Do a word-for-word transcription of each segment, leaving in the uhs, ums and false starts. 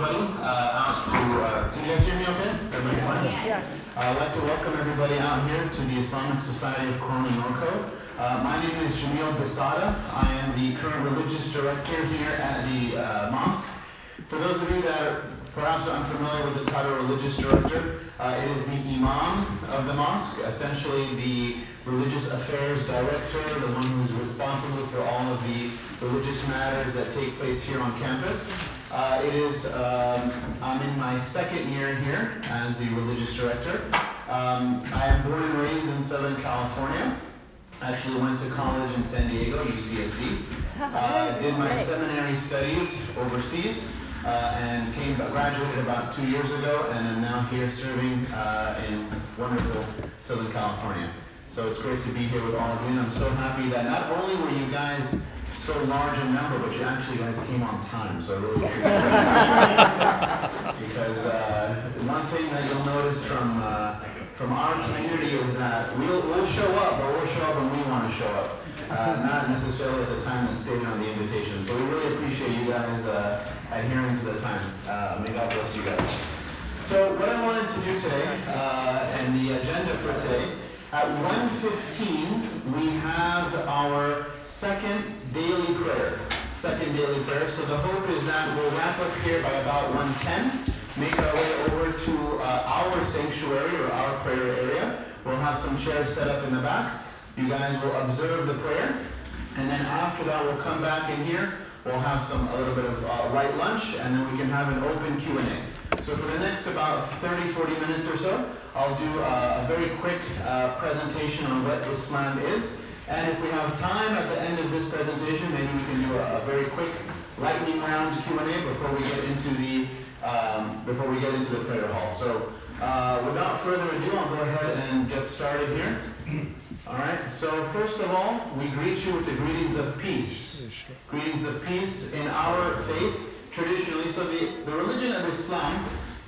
everybody uh, out to, uh, can you guys hear me okay? Everybody's fine? Yes. Uh, I'd like to welcome everybody out here to the Islamic Society of Corona Norco. Uh, my name is Jamil Besada. I am the current religious director here at the uh, mosque. For those of you that are perhaps unfamiliar with the title religious director, uh, it is the imam of the mosque, essentially the religious affairs director, the one who's responsible for all of the religious matters that take place here on campus. Uh, it is, um, I'm in my second year here as the religious director. Um, I am born and raised in Southern California. I actually went to college in San Diego, U C S D. Uh, did my seminary studies overseas. Uh, and came, graduated about two years ago, and am now here serving uh, in wonderful Southern California. So it's great to be here with all of you, and I'm so happy that not only were you guys so large in number, but you actually guys came on time, so I really appreciate it. Because uh, one thing that you'll notice from uh, from our community is that we'll, we'll show up, but we'll show up when we want to show up. Uh, not necessarily at the time that's stated on the invitation. So we really appreciate you guys uh, adhering to the time. Uh, may God bless you guys. So what I wanted to do today, uh, and the agenda for today, at one fifteen we have our second daily prayer. Second daily prayer. So the hope is that we'll wrap up here by about one ten, make our way over to uh, our sanctuary or our prayer area. We'll have some chairs set up in the back. You guys will observe the prayer, and then after that we'll come back in here. We'll have some a little bit of uh, light lunch, and then we can have an open Q and A. So for the next about thirty, forty minutes or so, I'll do uh, a very quick uh, presentation on what Islam is. And if we have time at the end of this presentation, maybe we can do a, a very quick lightning round Q and A before we get into the um, before we get into the prayer hall. So uh, without further ado, I'll go ahead and get started here. All right, so first of all, we greet you with the greetings of peace. Greetings of peace in our faith, traditionally. So the, the religion of Islam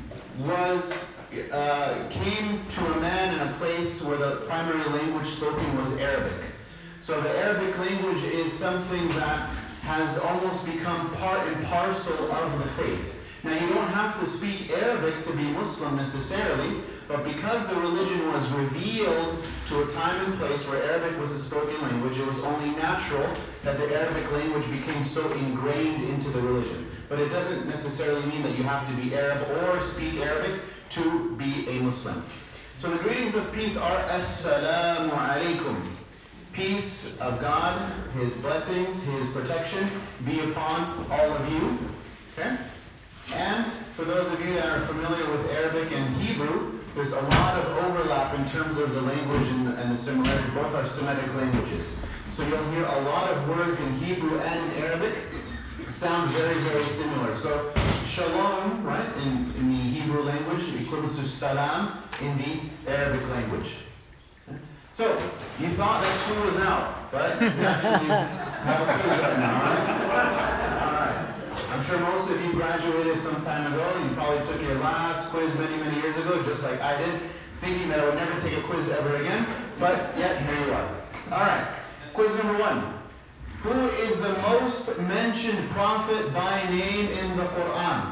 was, uh, came to a man in a place where the primary language spoken was Arabic. So the Arabic language is something that has almost become part and parcel of the faith. Now, you don't have to speak Arabic to be Muslim necessarily, but because the religion was revealed to a time and place where Arabic was the spoken language, it was only natural that the Arabic language became so ingrained into the religion. But it doesn't necessarily mean that you have to be Arab or speak Arabic to be a Muslim. So the greetings of peace are Assalamu alaikum. Peace of God, His blessings, His protection be upon all of you. Okay? And for those of you that are familiar with Arabic and Hebrew, there's a lot of overlap in terms of the language and the, and the similarity. Both are Semitic languages. So you'll hear a lot of words in Hebrew and in Arabic sound very, very similar. So shalom, right, in, in the Hebrew language, equals to salam in the Arabic language. Okay? So you thought that school was out, but we actually have a quiz right now, all right? All right. I'm sure most of you graduated some time ago. You probably took your last quiz many, many years ago, just like I did, thinking that I would never take a quiz ever again. But yet, here you are. All right. Quiz number one. Who is the most mentioned prophet by name in the Quran?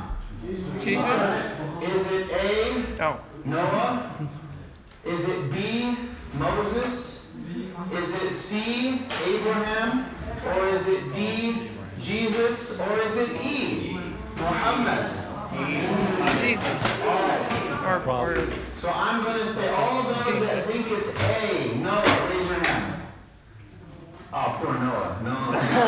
Jesus. Is it A, Oh. Noah? Is it B, Moses? Is it C, Abraham? Or is it D, Jesus? Or is it E, Muhammad? Jesus. Oh. Or, or So I'm going to say all of those Jesus. that think it's A, Noah, raise your hand. Oh, poor Noah. No.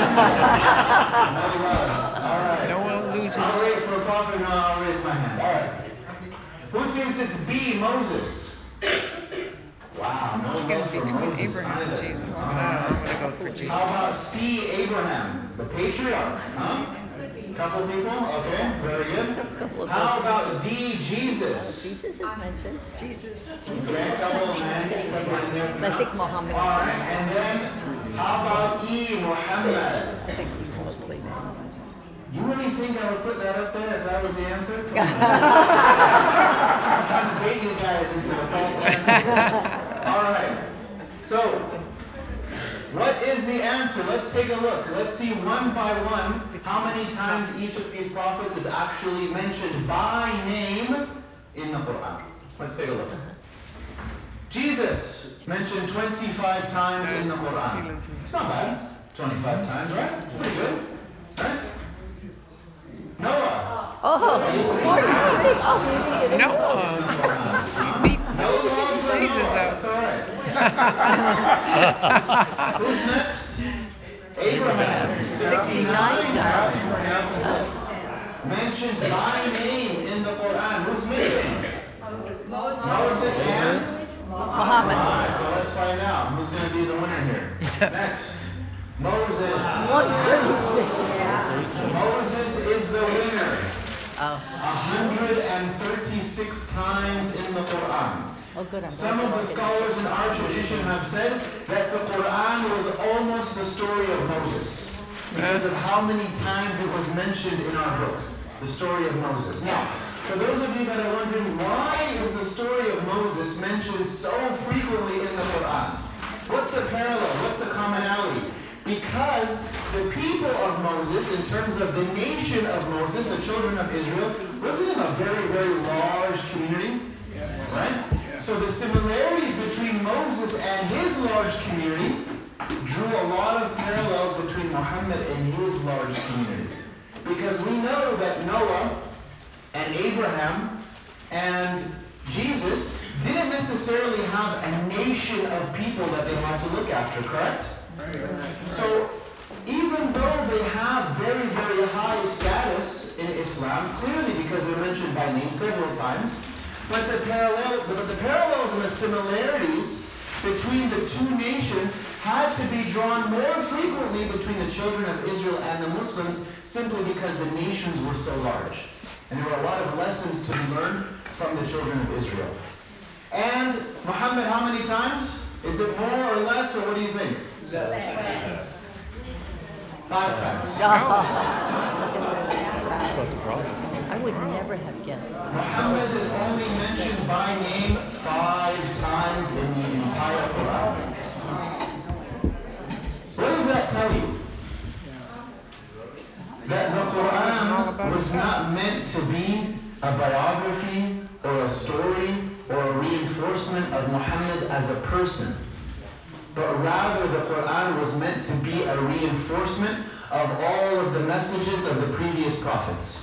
No love. All right. Noah loses. I'll wait for a prophet. No, I'll raise my hand. All right. Who thinks it's B, Moses? Wow, no I'm love for between Moses Abraham and either. Jesus, but All I don't know. I'm right. gonna go for Jesus. How about C, Abraham, the patriarch? Huh? Couple people? Okay, very good. How about D, Jesus? Jesus is mentioned. Jesus. Okay, a couple of hands. Couple in there. I think Muhammad is All right, named. and then how about E, Muhammad? I think he's mostly named. You really think I would put that up there if that was the answer? Come on. I'm trying to bait you guys into the false answer. All right. So, what is the the answer. Let's take a look. Let's see one by one how many times each of these prophets is actually mentioned by name in the Quran. Let's take a look. Jesus mentioned twenty-five times in the Quran. It's not bad. twenty-five times, right? It's pretty good. Right? Noah. Oh, forty-three. Oh, we didn't get it. Noah. It's in the Quran. Huh? Beat No love for Jesus Noah. up. That's all right. Who's next? Abraham. sixty-nine times. Mentioned by name in the Quran. Who's missing? Moses and Muhammad. Alright, so let's find out who's going to be the winner here. Next, Moses. one thirty-six. Moses is the winner. Oh. one hundred thirty-six times in the Quran. Oh, good. I'm Some of the scholars in our tradition have said that the Quran was almost the story of Moses because of how many times it was mentioned in our book, the story of Moses. Now, for those of you that are wondering, why is the story of Moses mentioned so frequently in the Quran? What's the parallel? What's the commonality? Because the people of Moses, in terms of the nation of Moses, the children of Israel, wasn't in a very, very large community, right? So the similarities between Moses and his large community drew a lot of parallels between Muhammad and his large community. Because we know that Noah and Abraham and Jesus didn't necessarily have a nation of people that they had to look after, correct? So even though they have very, very high status in Islam, clearly because they're mentioned by name several times, but the parallel, but the parallels and the similarities between the two nations had to be drawn more frequently between the children of Israel and the Muslims simply because the nations were so large. And there were a lot of lessons to be learned from the children of Israel. And Muhammad, how many times? Is it more or less, or what do you think? Less. Five times. I would never have guessed. Muhammad is only mentioned by name five times in the entire Quran. What does that tell you? That the Quran was not meant to be a biography or a story or a reinforcement of Muhammad as a person, but rather the Quran was meant to be a reinforcement of all of the messages of the previous prophets.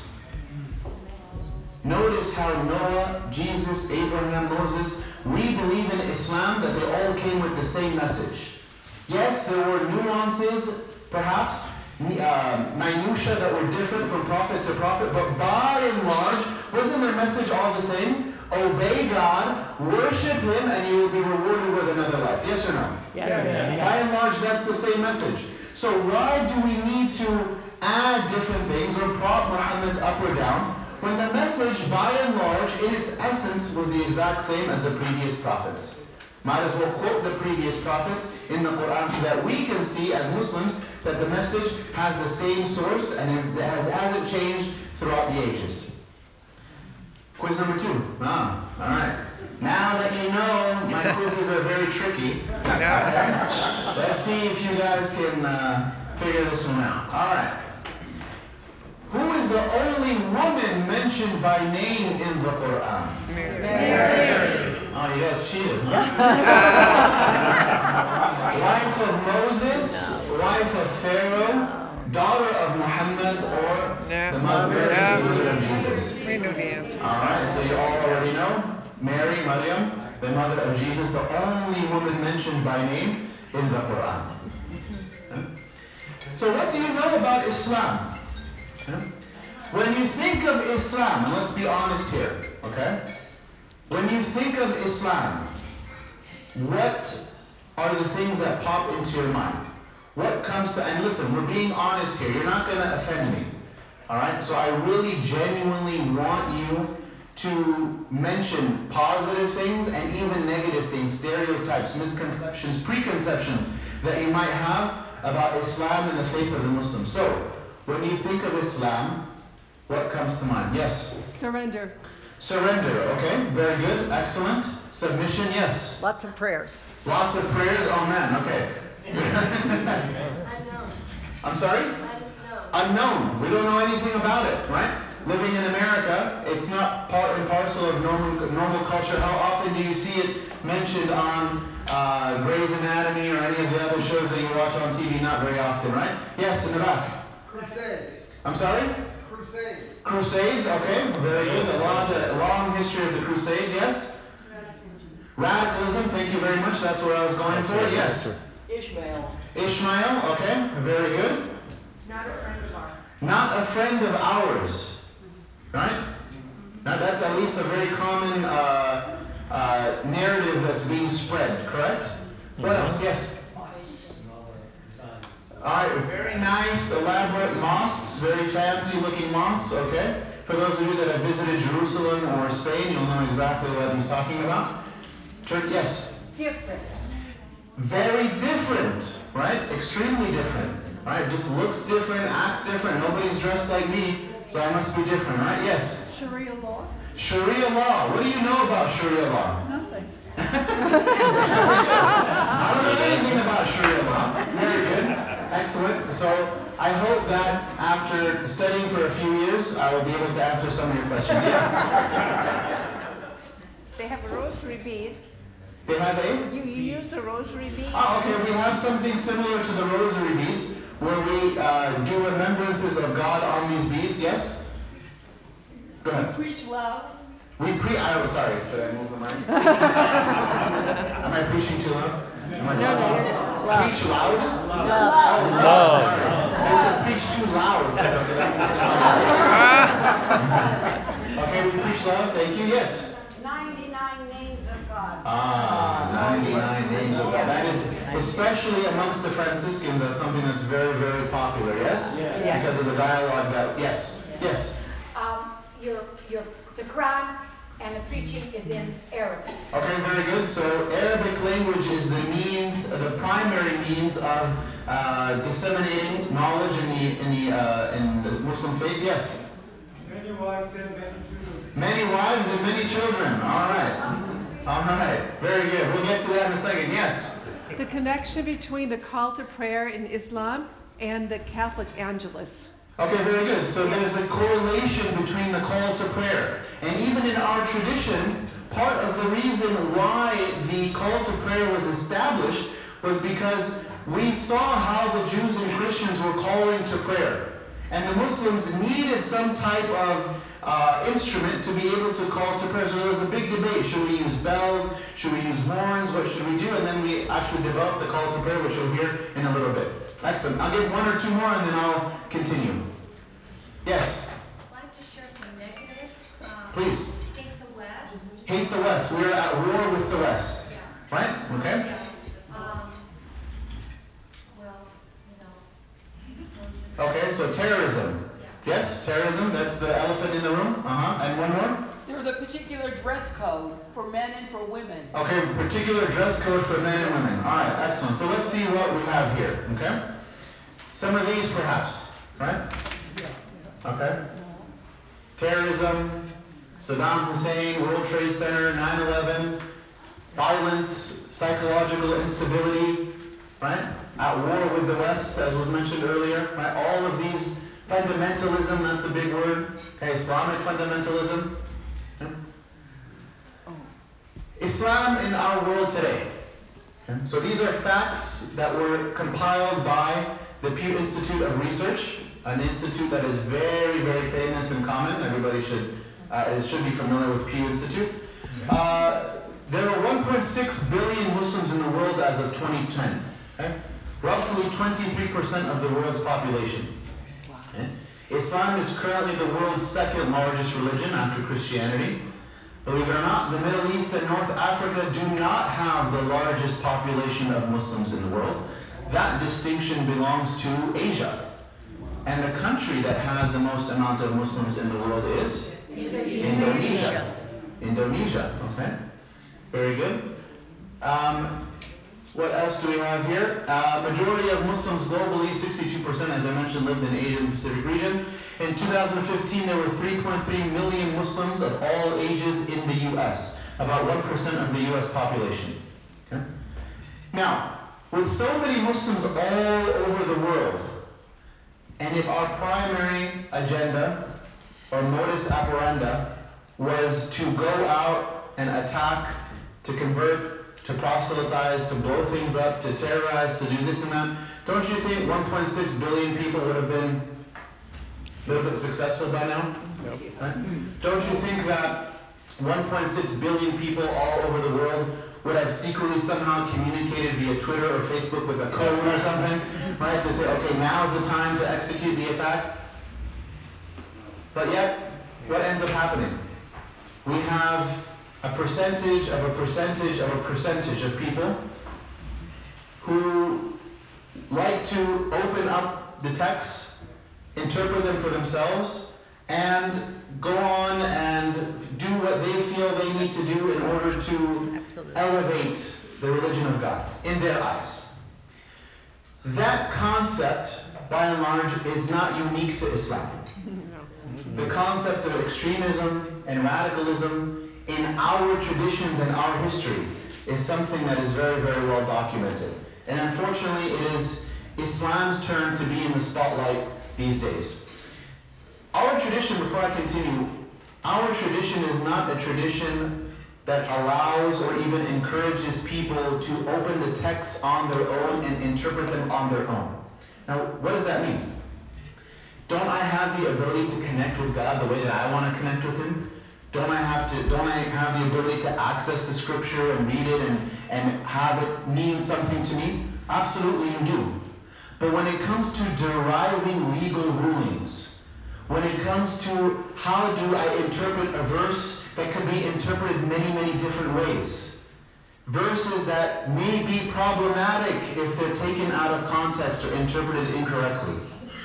Notice how Noah, Jesus, Abraham, Moses, we believe in Islam that they all came with the same message. Yes, there were nuances, perhaps, uh, minutiae that were different from prophet to prophet, but by and large, wasn't their message all the same? Obey God, worship Him, and you will be rewarded with another life. Yes or no? Yes. Yes. By and large, that's the same message. So why do we need to add different things or prop Muhammad up or down when the message, by and large, in its essence, was the exact same as the previous prophets? Might as well quote the previous prophets in the Quran so that we can see as Muslims that the message has the same source and is, has, hasn't changed throughout the ages. Quiz number two. Ah, all right. Now that you know my quizzes are very tricky, okay, let's see if you guys can uh, figure this one out. All right. Who is the only woman mentioned by name in the Quran? Mary. Oh, you guys cheated, huh? Wife of Moses, wife of Pharaoh, daughter of Muhammad, or Yeah. the mother, Yeah. the mother of Jesus? We knew the answer. All right, so you all already know. Mary, Maryam, the mother of Jesus, the only woman mentioned by name in the Quran. Okay. So what do you know about Islam? Okay. When you think of Islam, and let's be honest here, okay? When you think of Islam, what are the things that pop into your mind? What comes to, and listen, we're being honest here. You're not going to offend me. All right? So I really genuinely want you to mention positive things and even negative things, stereotypes, misconceptions, preconceptions that you might have about Islam and the faith of the Muslims. So, when you think of Islam, what comes to mind? Yes? Surrender. Surrender, okay, very good, excellent. Submission, yes. Lots of prayers. Lots of prayers, oh man, okay. Unknown. I'm sorry? Unknown. Unknown. We don't know anything about it, right? Living in America, it's not part and parcel of normal normal culture. How often do you see it mentioned on uh, Grey's Anatomy or any of the other shows that you watch on T V? Not very often, right? Yes, in the back. Crusades. I'm sorry? Crusades. Crusades, okay, very good. A long, a long history of the Crusades, yes? Radicalism, thank you very much. That's what I was going for, yes. Ishmael. Ishmael, okay, very good. Not a friend of ours. Not a friend of ours, right? Now that's at least a very common uh, uh, narrative that's being spread, correct? What else? Yes? Alright, very nice, elaborate mosques, very fancy looking mosques, okay? For those of you that have visited Jerusalem or Spain, you'll know exactly what he's talking about. Tur- yes? Different. Very different, right? Extremely different, right? Just looks different, acts different. Nobody's dressed like me, so I must be different, right? Yes? Sharia law? Sharia law. What do you know about Sharia law? Nothing. I don't know anything about Sharia law. Very good. Excellent. So I hope that after studying for a few years, I will be able to answer some of your questions. Yes? They have a rosary bead. They have a? You, you use a rosary bead? Oh, okay. We have something similar to the rosary beads, where we uh, do remembrances of God on these beads. Yes? Go ahead. Preach loud. We pre. I, sorry. Should I move the mic? Am I preaching too loud? Am I No, no, you're loud. Preach loud? Loud. Oh, loud. Sorry. I said preach too loud. Okay, we preach loud. Thank you. Yes. ninety-nine names of God. Ah, ninety-nine names of God. That is, especially amongst the Franciscans, that's something that's very, very popular. Yes. Yeah. Because of the dialogue that. Yes. Yes. Um, your, your, the Quran and the preaching is in Arabic. Okay, very good. So Arabic language is the means, the primary means of uh, disseminating knowledge in the in the uh, in the Muslim faith. Yes. Many wives and many children. Many wives and many children. All right. All right. Very good. We'll get to that in a second. Yes. The connection between the call to prayer in Islam and the Catholic Angelus. Okay, very good. So there's a correlation between the call to prayer. And even in our tradition, part of the reason why the call to prayer was established was because we saw how the Jews and Christians were calling to prayer. And the Muslims needed some type of uh, instrument to be able to call to prayer. So there was a big debate. Should we use bells? Should we use horns? What should we do? And then we actually developed the call to prayer, which you'll hear in a little bit. Excellent. I'll give one or two more and then I'll continue. Yes? I'd like to share some negatives. Um, Please. Hate the West. Hate the West. We're at war with the West. Yeah. Right? Okay? Yeah. Um, well, you know, explosion. Okay, so terrorism. Yeah. Yes, terrorism. That's the elephant in the room. Uh-huh. And one more? There's a particular dress code for men and for women. Okay, particular dress code for men and women. All right, excellent. So let's see what we have here. Okay? Some of these perhaps. Right? Okay. Terrorism, Saddam Hussein, World Trade Center, nine eleven, violence, psychological instability, right? At war with the West, as was mentioned earlier, right? All of these, fundamentalism, that's a big word. Okay, Islamic fundamentalism. Okay. Islam in our world today. Okay. So these are facts that were compiled by the Pew Institute of Research, an institute that is very, very famous and common. Everybody should uh, should be familiar with Pew Institute. Uh, there are one point six billion Muslims in the world as of twenty ten. Okay? Roughly twenty-three percent of the world's population. Okay? Islam is currently the world's second largest religion after Christianity. Believe it or not, the Middle East and North Africa do not have the largest population of Muslims in the world. That distinction belongs to Asia. And the country that has the most amount of Muslims in the world is Indonesia. Indonesia, okay. Very good. Um, what else do we have here? Uh, majority of Muslims globally, sixty-two percent, as I mentioned, lived in Asia and Pacific region. In two thousand fifteen, there were three point three million Muslims of all ages in the U S, about one percent of the U S population. Okay? Now, With so many Muslims all over the world, and if our primary agenda or modus operandi was to go out and attack, to convert, to proselytize, to blow things up, to terrorize, to do this and that, don't you think one point six billion people would have been a little bit successful by now? Yep. Right? Don't you think that one point six billion people all over the world would have secretly somehow communicated via Twitter or Facebook with a code or something, right, to say, okay, now is the time to execute the attack? But yet, what ends up happening? We have a percentage of a percentage of a percentage of people who like to open up the texts, interpret them for themselves, and go on and do what they feel they need to do in order to Absolutely. elevate the religion of God in their eyes. That concept, by and large, is not unique to Islam. The concept of extremism and radicalism in our traditions and our history is something that is very, very well documented. And unfortunately, it is Islam's turn to be in the spotlight these days. Our tradition, before I continue, our tradition is not a tradition that allows or even encourages people to open the texts on their own and interpret them on their own. Now, what does that mean? Don't I have the ability to connect with God the way that I want to connect with Him? Don't I have to? Don't I have the ability to access the Scripture and read it and, and have it mean something to me? Absolutely, you do. But when it comes to deriving legal rulings, when it comes to how do I interpret a verse that could be interpreted many, many different ways, verses that may be problematic if they're taken out of context or interpreted incorrectly,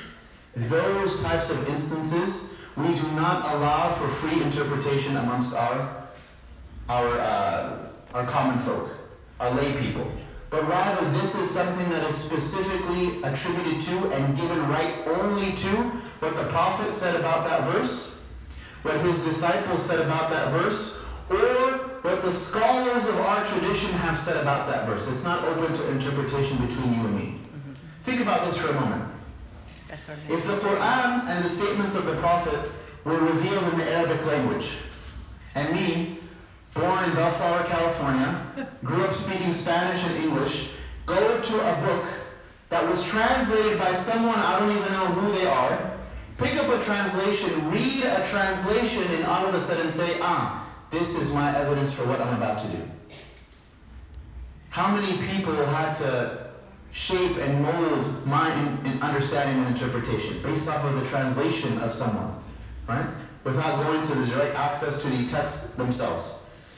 those types of instances, we do not allow for free interpretation amongst our our uh, our common folk, our lay people. But rather, this is something that is specifically attributed to and given right only to what the Prophet said about that verse, what his disciples said about that verse, or what the scholars of our tradition have said about that verse. It's not open to interpretation between you and me. Mm-hmm. Think about this for a moment. That's our If the Quran and the statements of the Prophet were revealed in the Arabic language, and me, born in Bellflower, California, grew up speaking Spanish and English, go to a book that was translated by someone I don't even know who they are, pick up a translation, read a translation, and all of a sudden say, ah, this is my evidence for what I'm about to do. How many people had to shape and mold my in, in understanding and interpretation based off of the translation of someone, right? Without going to the direct access to the text themselves.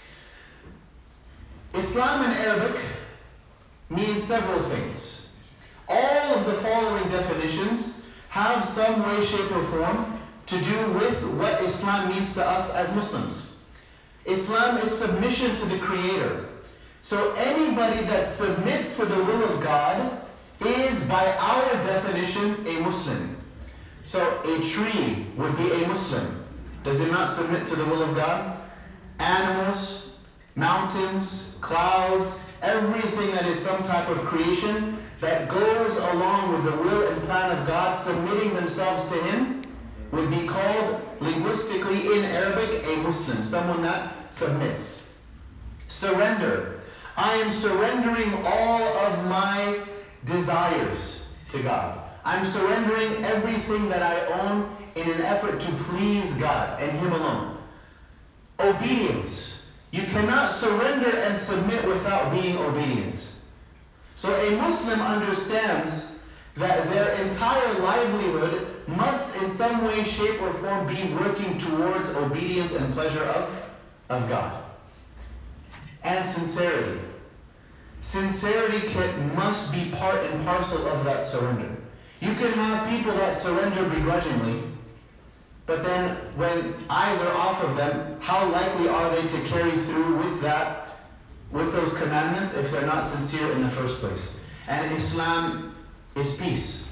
Islam in Arabic means several things. All of the following definitions have some way, shape, or form to do with what Islam means to us as Muslims. Islam is submission to the Creator. So anybody that submits to the will of God is, by our definition, a Muslim. So a tree would be a Muslim. Does it not submit to the will of God? Animals, mountains, clouds, everything that is some type of creation that goes along with the will and plan of God, submitting themselves to Him, would be called linguistically in Arabic a Muslim, someone that submits. Surrender. I am surrendering all of my desires to God. I'm surrendering everything that I own in an effort to please God and Him alone. Obedience. You cannot surrender and submit without being obedient. So a Muslim understands that their entire livelihood must in some way, shape, or form be working towards obedience and pleasure of, of God. And sincerity. Sincerity can, must be part and parcel of that surrender. You can have people that surrender begrudgingly, but then when eyes are off of them, how likely are they to carry through with that, with those commandments if they're not sincere in the first place? And Islam is peace.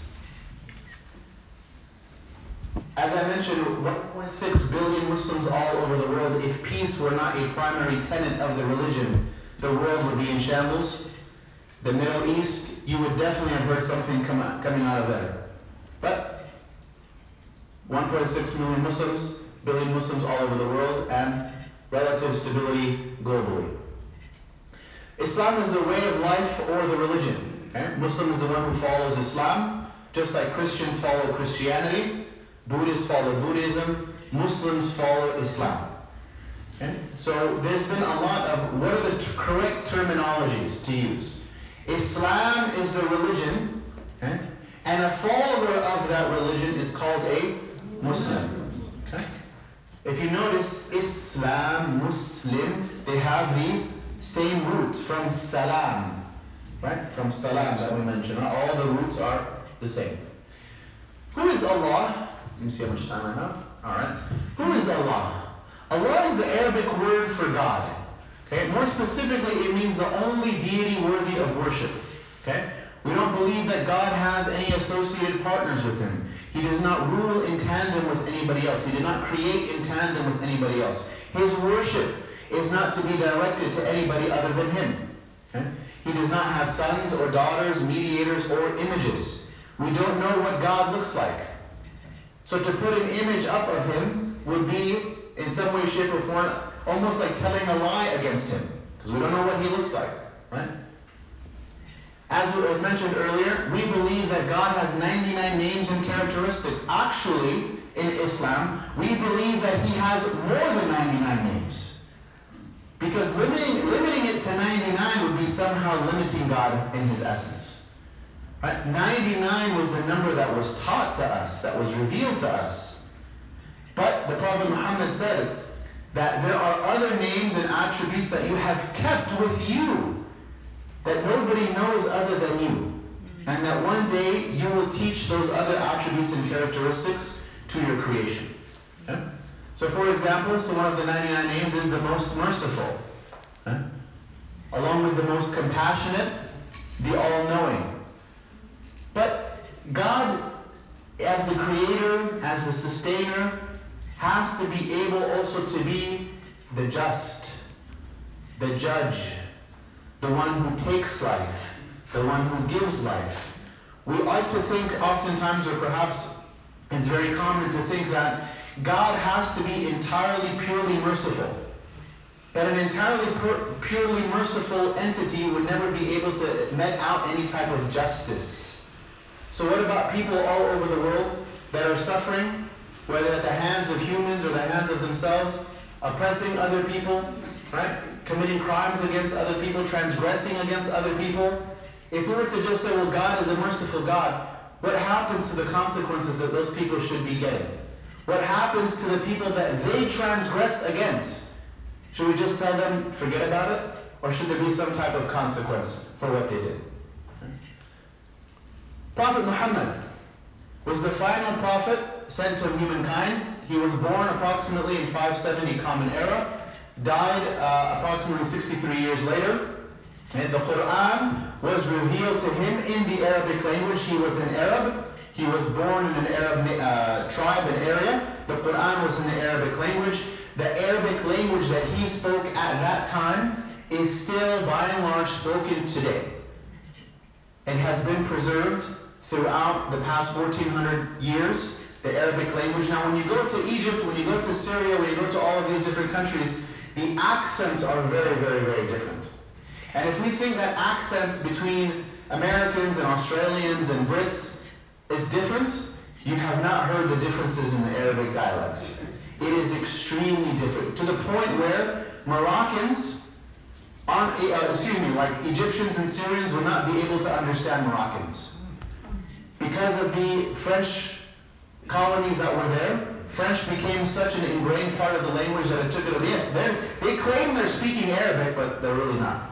As I mentioned, one point six billion Muslims all over the world. If peace were not a primary tenet of the religion, the world would be in shambles. the Middle East, you would definitely have heard something come out, coming out of there. But one point six million Muslims, billion Muslims all over the world, and relative stability globally. Islam is the way of life or the religion. Okay? Muslim is the one who follows Islam, just like Christians follow Christianity, Buddhists follow Buddhism, Muslims follow Islam. Okay? So there's been a lot of what are the t- correct terminologies to use. Islam is the religion, okay? And a follower of that religion is called a Muslim. Okay? If you notice, Islam, Muslim, they have the same root from salam, right? From salam that we mentioned. All the roots are the same. Who is Allah? Let me see how much time I have. All right. Who is Allah? Allah is the Arabic word for God. Okay. More specifically, it means the only deity worthy of worship. Okay. We don't believe that God has any associated partners with Him. He does not rule in tandem with anybody else. He did not create in tandem with anybody else. His worship is not to be directed to anybody other than Him. Okay? He does not have sons or daughters, mediators, or images. We don't know what God looks like. So to put an image up of Him would be, in some way, shape, or form, almost like telling a lie against Him, because we don't know what He looks like, right? As was mentioned earlier, we believe that God has ninety-nine names and characteristics. Actually, in Islam, we believe that He has more than ninety-nine names. Because limiting, limiting it to ninety-nine would be somehow limiting God in His essence. Right? ninety-nine was the number that was taught to us, that was revealed to us. But the Prophet Muhammad said that there are other names and attributes that you have kept with you that nobody knows other than you. And that one day you will teach those other attributes and characteristics to your creation. Okay? So for example, so one of the ninety-nine names is the most merciful. Okay? Along with the most compassionate, the all-knowing. But God, as the creator, as the sustainer, has to be able also to be the just, the judge, the one who takes life, the one who gives life. We like to think oftentimes, or perhaps it's very common to think that God has to be entirely, purely merciful. But an entirely pur- purely merciful entity would never be able to met out any type of justice. So what about people all over the world that are suffering, whether at the hands of humans or the hands of themselves, oppressing other people, right? Committing crimes against other people, transgressing against other people? If we were to just say, well, God is a merciful God, what happens to the consequences that those people should be getting? What happens to the people that they transgressed against? Should we just tell them, forget about it? Or should there be some type of consequence for what they did? Okay. Prophet Muhammad was the final prophet sent to humankind. He was born approximately in five seventy Common Era, died uh, approximately sixty-three years later. And the Quran was revealed to him in the Arabic language. He was an Arab. He was born in an Arab uh, tribe and area. The Quran was in the Arabic language. The Arabic language that he spoke at that time is still by and large spoken today. It has been preserved throughout the past fourteen hundred years, the Arabic language. Now when you go to Egypt, when you go to Syria, when you go to all of these different countries, the accents are very, very, very different. And if we think that accents between Americans and Australians and Brits is different, you have not heard the differences in the Arabic dialects. It is extremely different, to the point where Moroccans aren't, uh, excuse me, like Egyptians and Syrians would not be able to understand Moroccans. Because of the French colonies that were there, French became such an ingrained part of the language that it took it. Yes, they claim they're speaking Arabic, but they're really not.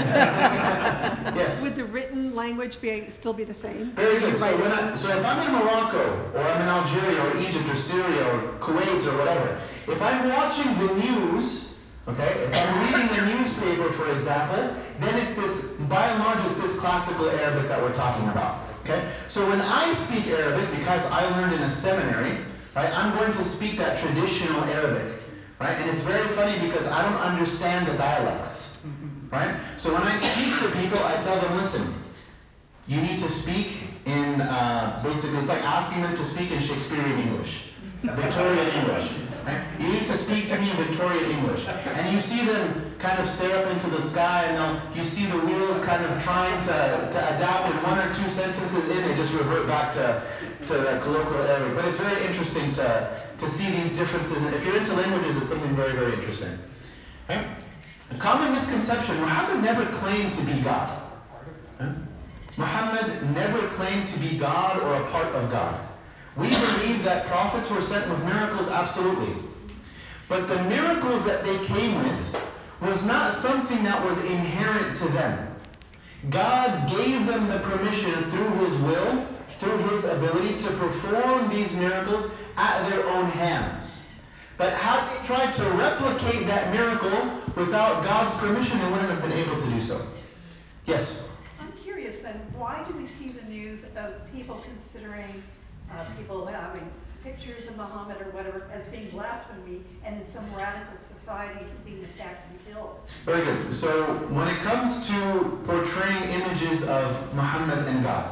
Yes. Would the written language be still be the same? Very good. So, when I, so if I'm in Morocco, or I'm in Algeria, or Egypt, or Syria, or Kuwait, or whatever, if I'm watching the news, okay, if I'm reading the newspaper, for example, then it's this, by and large, it's this classical Arabic that we're talking about. Okay? So when I speak Arabic, because I learned in a seminary, right, I'm going to speak that traditional Arabic, right? And it's very funny because I don't understand the dialects. right? So when I speak to people, I tell them, listen, you need to speak in, uh, basically, it's like asking them to speak in Shakespearean English, Victorian English. Right? You need to speak to me in Victorian English. And you see them kind of stare up into the sky, and they'll, you see the wheels kind of trying to, to adapt, and one or two sentences in, they just revert back to, to the colloquial Arabic. But it's very interesting to, to see these differences. And if you're into languages, it's something very, very interesting. Right? A common misconception, Muhammad never claimed to be God. Right? Muhammad never claimed to be God or a part of God. We believe that prophets were sent with miracles, absolutely. But the miracles that they came with was not something that was inherent to them. God gave them the permission through His will, through His ability to perform these miracles at their own hands. But had they tried to replicate that miracle without God's permission, they wouldn't have been able to do so. Yes? I'm curious then, why do we see the news of people considering uh, people having pictures of Muhammad or whatever as being blasphemy, and in some radical societies being attacked and killed? Very good. So when it comes to portraying images of Muhammad and God,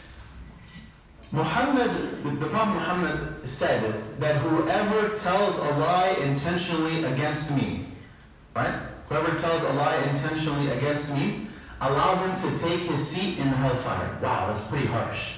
Muhammad, the, the Prophet Muhammad said that whoever tells a lie intentionally against me, right? Whoever tells a lie intentionally against me, allow him to take his seat in the hellfire. Wow, that's pretty harsh.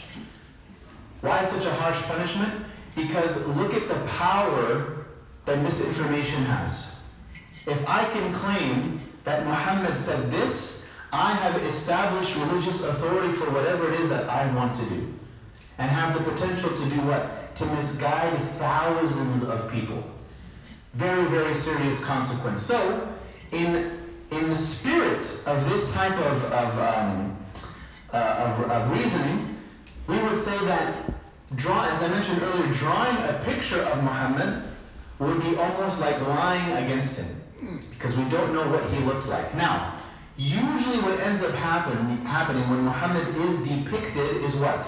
Why such a harsh punishment? Because look at the power that misinformation has. If I can claim that Muhammad said this, I have established religious authority for whatever it is that I want to do. And have the potential to do what? To misguide thousands of people. Very, very serious consequence. So, in in the spirit of this type of, of, um, uh, of, of reasoning, we would say that, draw, as I mentioned earlier, drawing a picture of Muhammad would be almost like lying against him, because we don't know what he looked like. Now, usually what ends up happen, happening when Muhammad is depicted is what?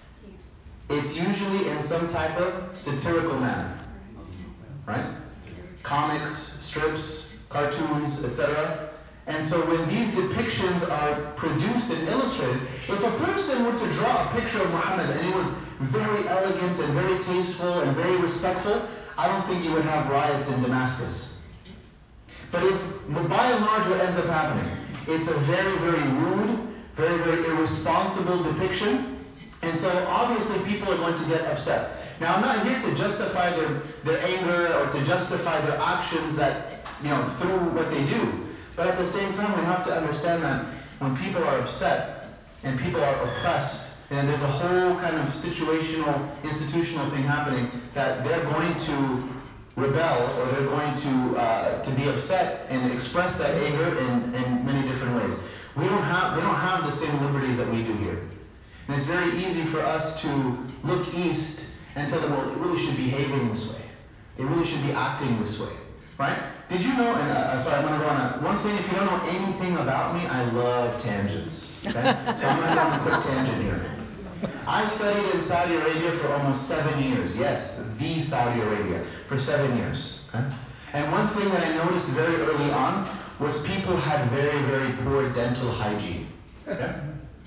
It's usually in some type of satirical manner, right? Comics, strips, cartoons, et cetera. And so when these depictions are produced and illustrated, if a person were to draw a picture of Muhammad and it was very elegant and very tasteful and very respectful, I don't think you would have riots in Damascus. But if, by and large, what ends up happening, it's a very, very rude, very, very irresponsible depiction, and so obviously people are going to get upset. Now, I'm not here to justify their, their anger or to justify their actions that, you know, through what they do. But at the same time, we have to understand that when people are upset and people are oppressed, and there's a whole kind of situational, institutional thing happening, that they're going to rebel or they're going to uh, to be upset and express that anger in, in many different ways. We don't have, they don't have the same liberties that we do here. And it's very easy for us to look east and tell them, well, they really should be behaving this way. They really should be acting this way, right? Did you know, and uh, sorry, I'm going to go on a, one thing, if you don't know anything about me, I love tangents, okay? So I'm going to go on a quick tangent here. I studied in Saudi Arabia for almost seven years. Yes, the Saudi Arabia, for seven years, okay? And one thing that I noticed very early on was people had very, very poor dental hygiene, okay?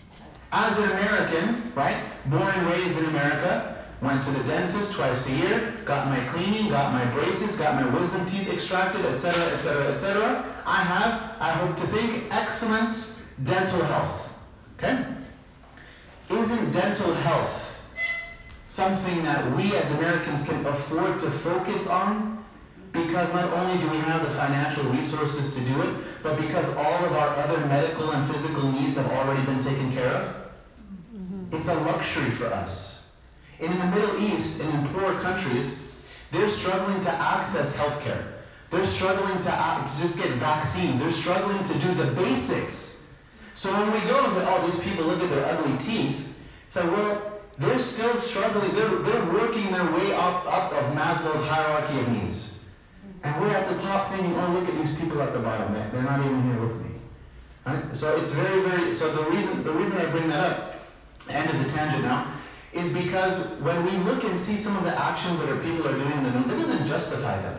As an American, right, born and raised in America, went to the dentist twice a year, got my cleaning, got my braces, got my wisdom teeth extracted, et cetera, et cetera, et cetera. I have, I hope to think, excellent dental health. Okay? Isn't dental health something that we as Americans can afford to focus on? Because not only do we have the financial resources to do it, but because all of our other medical and physical needs have already been taken care of. Mm-hmm. It's a luxury for us. And in the Middle East and in poor countries, they're struggling to access healthcare. They're struggling to, uh, to just get vaccines. They're struggling to do the basics. So when we go and say, oh, these people, look at their ugly teeth, it's like, well, they're still struggling. They're, they're working their way up, up of Maslow's hierarchy of needs. And we're at the top thinking, oh, look at these people at the bottom. They're not even here with me. Right? So it's very, very, so the reason, the reason I bring that up, end of the tangent now, is because when we look and see some of the actions that our people are doing in the news, that doesn't justify them.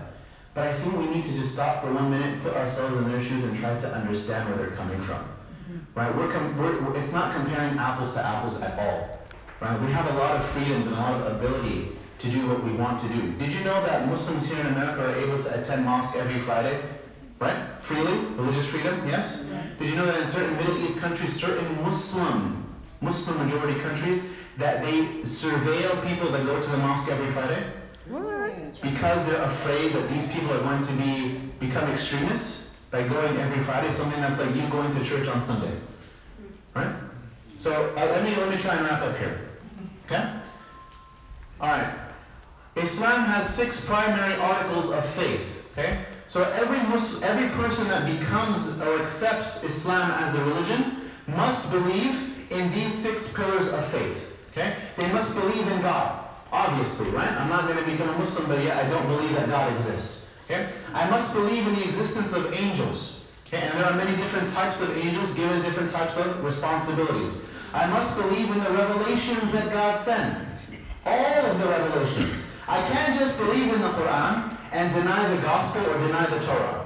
But I think we need to just stop for one minute, put ourselves in their shoes, and try to understand where they're coming from. Right? We're, com- we're it's not comparing apples to apples at all. Right? We have a lot of freedoms and a lot of ability to do what we want to do. Did you know that Muslims here in America are able to attend mosque every Friday? Right? Freely? Religious freedom? Yes? Did you know that in certain Middle East countries, certain Muslim, Muslim majority countries, that they surveil people that go to the mosque every Friday? What? Because they're afraid that these people are going to be become extremists by going every Friday, something that's like you going to church on Sunday. Right? So uh, let me let me try and wrap up here. Okay? Alright. Islam has six primary articles of faith. Okay? So every Muslim, every person that becomes or accepts Islam as a religion must believe in these six pillars of faith. Okay? They must believe in God. Obviously, right? I'm not going to become a Muslim, but yet I don't believe that God exists. Okay? I must believe in the existence of angels. Okay? And there are many different types of angels given different types of responsibilities. I must believe in the revelations that God sent. All of the revelations. I can't just believe in the Quran and deny the gospel or deny the Torah.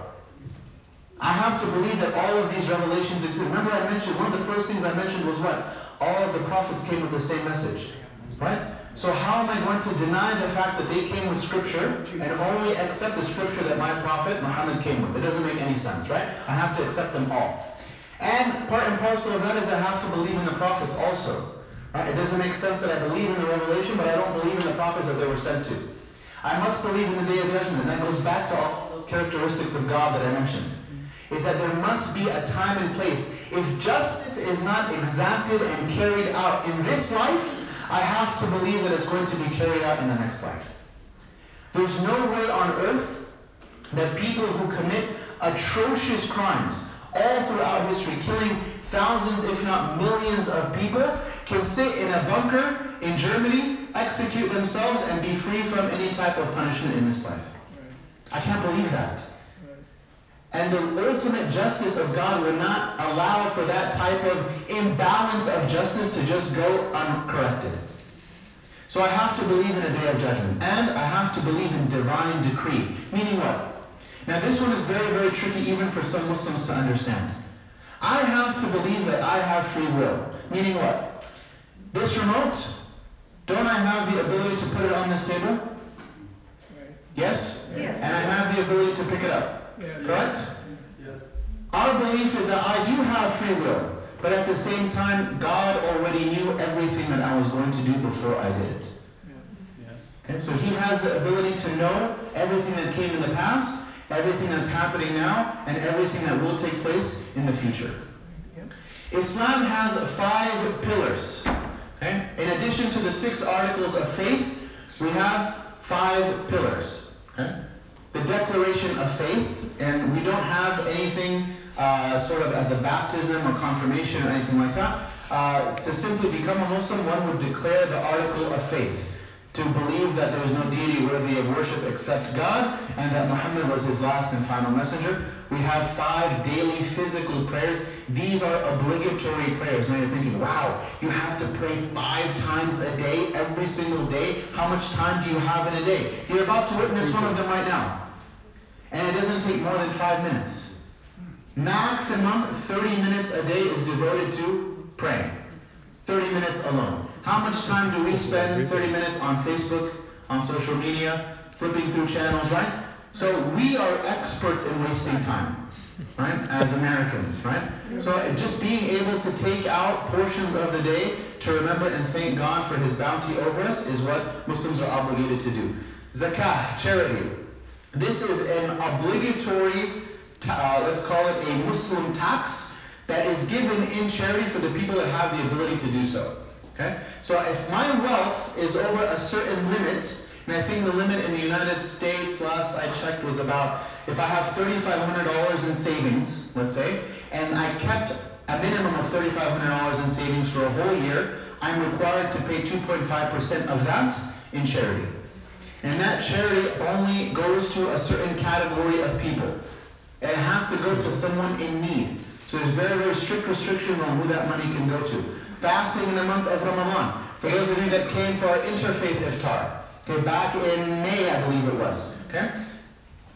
I have to believe that all of these revelations exist. Remember I mentioned, one of the first things I mentioned was what? All of the prophets came with the same message. Right? So how am I going to deny the fact that they came with scripture and only accept the scripture that my prophet Muhammad came with? It doesn't make any sense, right? I have to accept them all. And part and parcel of that is I have to believe in the prophets also. Right? It doesn't make sense that I believe in the revelation, but I don't believe in the prophets that they were sent to. I must believe in the Day of Judgment, and that goes back to all those characteristics of God that I mentioned. Is that there must be a time and place. If justice is not exacted and carried out in this life, I have to believe that it's going to be carried out in the next life. There's no way on earth that people who commit atrocious crimes all throughout history, killing thousands if not millions of people, can sit in a bunker in Germany, execute themselves, and be free from any type of punishment in this life. I can't believe that. And the ultimate justice of God would not allow for that type of imbalance of justice to just go uncorrected. So I have to believe in a day of judgment. And I have to believe in divine decree. Meaning what? Now this one is very, very tricky even for some Muslims to understand. I have to believe that I have free will. Meaning what? This remote, don't I have the ability to put it on this table? Yes? Yes. And I have the ability to pick it up. Correct? Yes. Our belief is that I do have free will, but at the same time, God already knew everything that I was going to do before I did it. Okay? So He has the ability to know everything that came in the past, everything that's happening now, and everything that will take place in the future. Islam has five pillars. Okay? In addition to the six articles of faith, we have five pillars. Okay? The declaration of faith, and we don't have anything uh, sort of as a baptism or confirmation or anything like that. Uh, to simply become a Muslim, one would declare the article of faith, to believe that there is no deity worthy of worship except God, and that Muhammad was his last and final messenger. We have five daily physical prayers. These are obligatory prayers. Now you're thinking, wow, you have to pray five times a day, every single day. How much time do you have in a day? You're about to witness one of them right now. And it doesn't take more than five minutes. Maximum thirty minutes a day is devoted to praying. thirty minutes alone. How much time do we spend thirty minutes on Facebook, on social media, flipping through channels, right? So we are experts in wasting time, right? As Americans, right? So just being able to take out portions of the day to remember and thank God for His bounty over us is what Muslims are obligated to do. Zakah, charity. This is an obligatory, uh, let's call it a Muslim tax, that is given in charity for the people that have the ability to do so. Okay? So if my wealth is over a certain limit, and I think the limit in the United States, last I checked, was about, if I have three thousand five hundred dollars in savings, let's say, and I kept a minimum of three thousand five hundred dollars in savings for a whole year, I'm required to pay two point five percent of that in charity. And that charity only goes to a certain category of people. It has to go to someone in need. So there's very, very strict restrictions on who that money can go to. Fasting in the month of Ramadan. For those of you that came for our interfaith iftar, okay, back in May, I believe it was. Okay,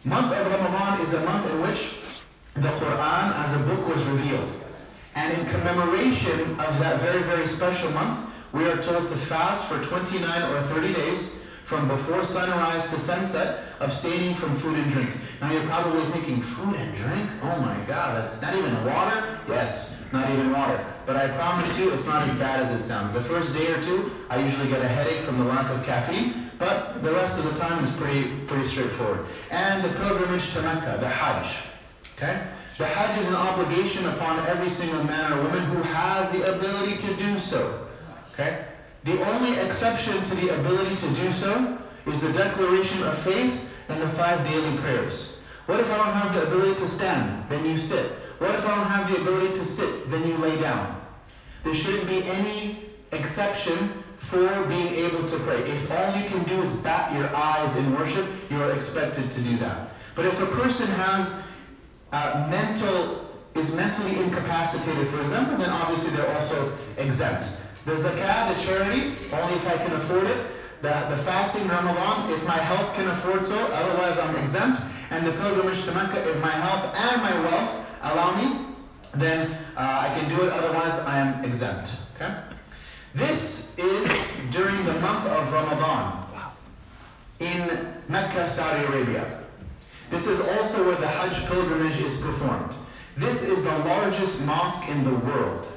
month of Ramadan is a month in which the Quran as a book was revealed. And in commemoration of that very, very special month, we are told to fast for twenty-nine or thirty days from before sunrise to sunset, abstaining from food and drink. Now you're probably thinking, food and drink? Oh my God, that's not even water? Yes, not even water. But I promise you, it's not as bad as it sounds. The first day or two, I usually get a headache from the lack of caffeine, but the rest of the time is pretty, pretty straightforward. And the pilgrimage to Mecca, the Hajj. Okay? The Hajj is an obligation upon every single man or woman who has the ability to do so. Okay? The only exception to the ability to do so is the declaration of faith and the five daily prayers. What if I don't have the ability to stand? Then you sit. What if I don't have the ability to sit? Then you lay down. There shouldn't be any exception for being able to pray. If all you can do is bat your eyes in worship, you are expected to do that. But if a person has uh, mental, is mentally incapacitated, for example, then obviously they're also exempt. The zakah, the charity, only if I can afford it. The, the fasting, Ramadan, if my health can afford so, otherwise I'm exempt. And the pilgrimage to Mecca, if my health and my wealth allow me, then uh, I can do it, otherwise I am exempt. Okay? This is during the month of Ramadan in Mecca, Saudi Arabia. This is also where the Hajj pilgrimage is performed. This is the largest mosque in the world,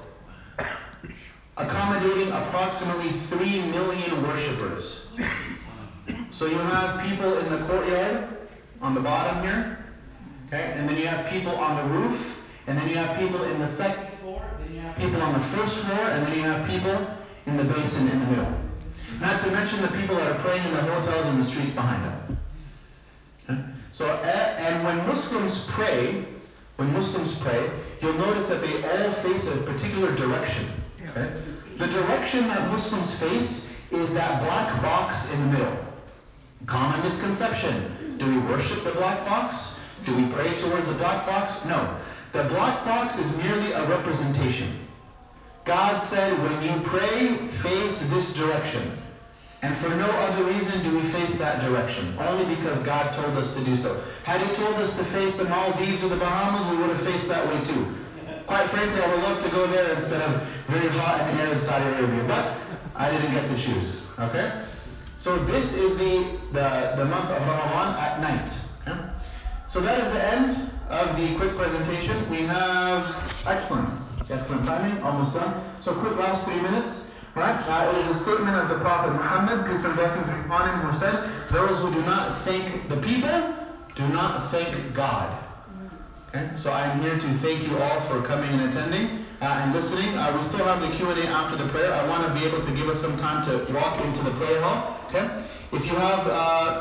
accommodating approximately three million worshippers. So you have people in the courtyard on the bottom here, okay, and then you have people on the roof, and then you have people in the second floor, then you have people on the first floor, and then you have people in the basin in the middle. Not to mention the people that are praying in the hotels and the streets behind them. Okay? So, and when Muslims pray, when Muslims pray, you'll notice that they all face a particular direction. Okay? The direction that Muslims face is that black box in the middle. Common misconception. Do we worship the black box? Do we pray towards the black box? No. The black box is merely a representation. God said, when you pray, face this direction. And for no other reason do we face that direction. Only because God told us to do so. Had He told us to face the Maldives or the Bahamas, we would have faced that way too. Quite frankly, I would love to go there instead of very hot and arid Saudi Arabia. But I didn't get to choose. Okay? So this is the, the, the month of Ramadan at night. Okay? So that is the end of the quick presentation. We have, excellent, excellent timing, almost done. So quick last three minutes. Right? Uh, it is a statement of the Prophet Muhammad, peace and blessings be upon him, who said, those who do not thank the people, do not thank God. Okay? So I am here to thank you all for coming and attending uh, and listening. Uh, we still have the Q and A after the prayer. I want to be able to give us some time to walk into the prayer hall. Okay? If you have... Uh,